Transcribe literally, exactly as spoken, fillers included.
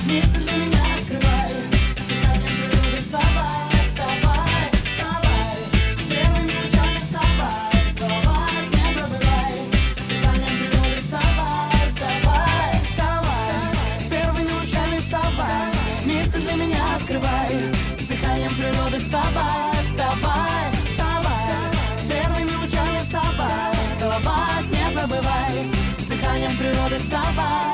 Мифы для меня открывай, с дыханием природы вставай, вставай, вставай. С первыми лучами вставай, целовать не забывай. С дыханием природы вставай, вставай, вставай. С первыми лучами вставай, мифы для меня открывай. С дыханием природы вставай, вставай, вставай. С первыми лучами вставай, целовать не забывай. С дыханием природы вставай.